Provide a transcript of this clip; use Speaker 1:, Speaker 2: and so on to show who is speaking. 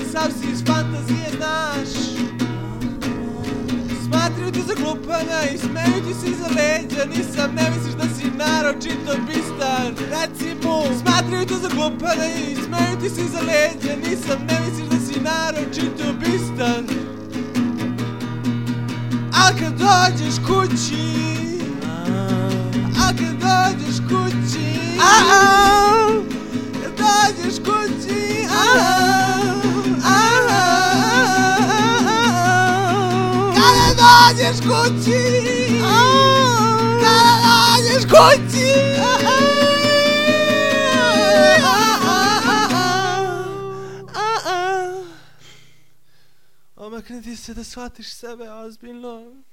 Speaker 1: sav si iz fantazije znaš. Smatraju te za glupana i smeju ti se iza leđa. Nisam, ne misliš da si naročito bistar. Reci mu, smatraju te za glupana i smeju ti se iza leđa. Nisam, ne misliš da si naročito bistar. Al kad dođeš kući, al kad dođeš kući, kad dođeš kući, kada dođeš kući, kada dođeš kući, omakni ti se da shvatiš sebe ozbiljno.